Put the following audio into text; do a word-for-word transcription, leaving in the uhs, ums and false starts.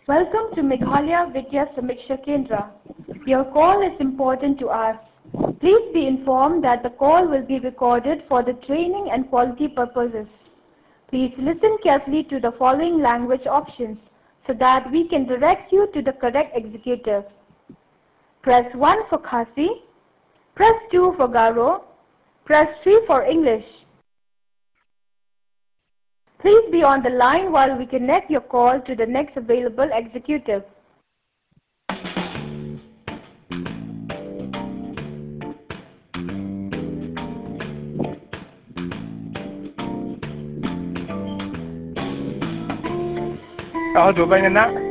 Welcome to Meghalaya Vidya Samiksha Kendra. Your call is important to us. Please be informed that the call will be recorded for the training and quality purposes. Please listen carefully to the following language options so that we can direct you to the correct executive. Press one for Khasi, press two for Garo, press three for English. Please be on the line while we connect your call to the next available executive. Ờ, tụi bay nhanh đó.